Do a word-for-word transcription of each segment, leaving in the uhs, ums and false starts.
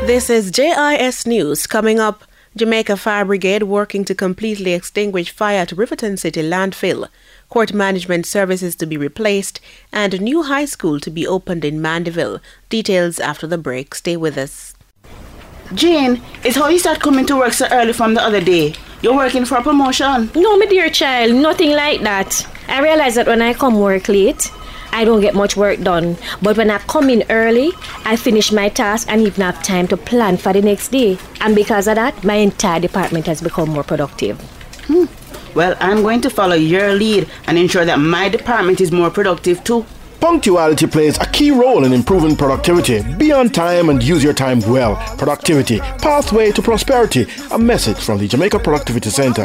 This is J I S News. Coming up, Jamaica Fire Brigade working to completely extinguish fire at Riverton City landfill, court management services to be replaced, and a new high school to be opened in Mandeville. Details after the break. Stay with us. Jane, it's how you start coming to work so early from the other day. You're working for a promotion. No, my dear child, nothing like that. I realize that when I come work late, I don't get much work done. But when I come in early, I finish my task and even have time to plan for the next day. And because of that, my entire department has become more productive. Hmm. Well, I'm going to follow your lead and ensure that my department is more productive too. Punctuality plays a key role in improving productivity. Be on time and use your time well. Productivity, pathway to prosperity. A message from the Jamaica Productivity Center.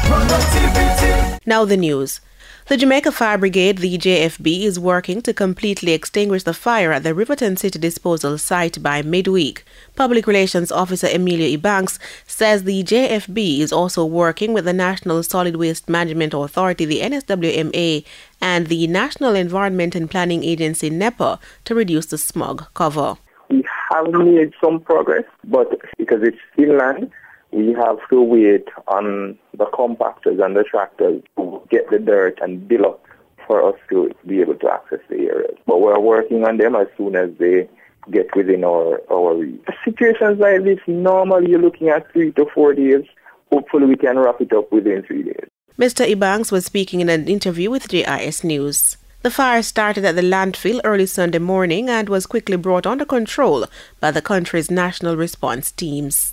Now the news. The Jamaica Fire Brigade, the J F B, is working to completely extinguish the fire at the Riverton City disposal site by midweek. Public Relations Officer Emilia Ebanks says the J F B is also working with the National Solid Waste Management Authority, the N S W M A, and the National Environment and Planning Agency, NEPA, to reduce the smog cover. We have made some progress, but because it's inland, we have to wait on the compactors and the tractors to get the dirt and build up for us to be able to access the areas. But we're working on them as soon as they get within our, our reach. Situations like this, normally you're looking at three to four days. Hopefully we can wrap it up within three days. Mister Ebanks was speaking in an interview with J I S News. The fire started at the landfill early Sunday morning and was quickly brought under control by the country's national response teams.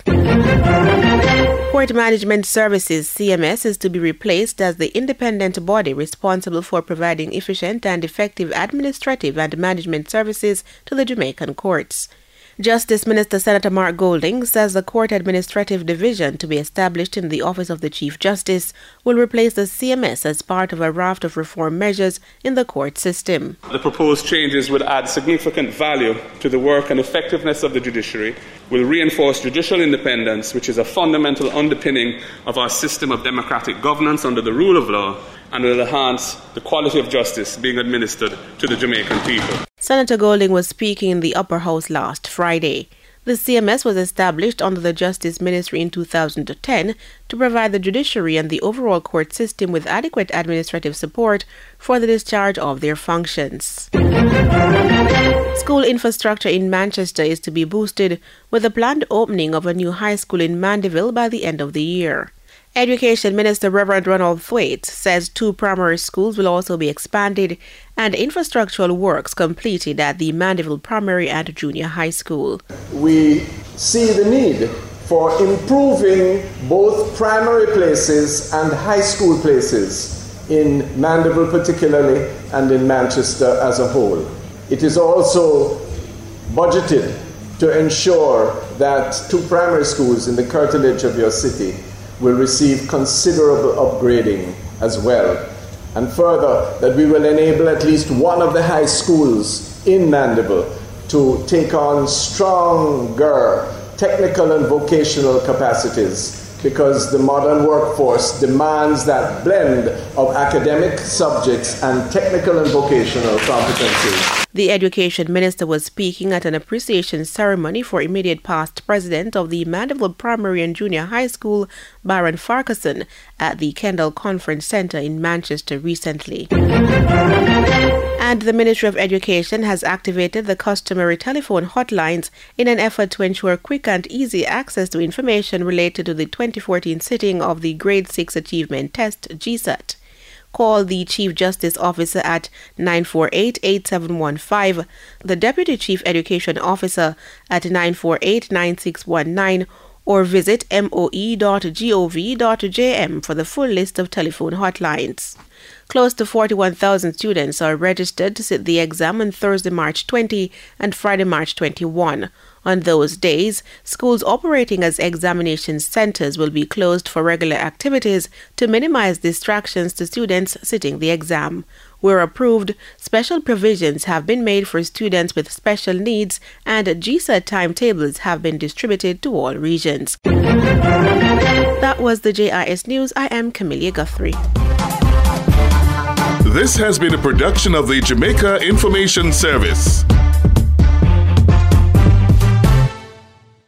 Court Management Services, C M S, is to be replaced as the independent body responsible for providing efficient and effective administrative and management services to the Jamaican courts. Justice Minister Senator Mark Golding says the Court Administrative Division to be established in the Office of the Chief Justice will replace the C M S as part of a raft of reform measures in the court system. The proposed changes would add significant value to the work and effectiveness of the judiciary, will reinforce judicial independence, which is a fundamental underpinning of our system of democratic governance under the rule of law, and will enhance the quality of justice being administered to the Jamaican people. Senator Golding was speaking in the Upper House last Friday. The C M S was established under the Justice Ministry in two thousand ten to provide the judiciary and the overall court system with adequate administrative support for the discharge of their functions. School infrastructure in Manchester is to be boosted with the planned opening of a new high school in Mandeville by the end of the year. Education Minister Reverend Ronald Thwaites says two primary schools will also be expanded and infrastructural works completed at the Mandeville Primary and Junior High School. We see the need for improving both primary places and high school places in Mandeville particularly and in Manchester as a whole. It is also budgeted to ensure that two primary schools in the curtilage of your city will receive considerable upgrading as well. And further, that we will enable at least one of the high schools in Mandeville to take on stronger technical and vocational capacities, because the modern workforce demands that blend of academic subjects and technical and vocational competencies. The Education Minister was speaking at an appreciation ceremony for immediate past president of the Mandeville Primary and Junior High School, Byron Farquharson, at the Kendall Conference Centre in Manchester recently. And the Ministry of Education has activated the customary telephone hotlines in an effort to ensure quick and easy access to information related to the twenty fourteen sitting of the Grade six Achievement Test, G S A T. Call the Chief Justice Officer at nine four eight, eight seven one five, the Deputy Chief Education Officer at nine four eight, nine six one nine, or visit m o e dot gov dot j m for the full list of telephone hotlines. Close to forty-one thousand students are registered to sit the exam on Thursday, March twentieth and Friday, March twenty-first. On those days, schools operating as examination centers will be closed for regular activities to minimize distractions to students sitting the exam. Where approved, special provisions have been made for students with special needs, and G S A T timetables have been distributed to all regions. That was the J I S News. I am Camelia Guthrie. This has been a production of the Jamaica Information Service.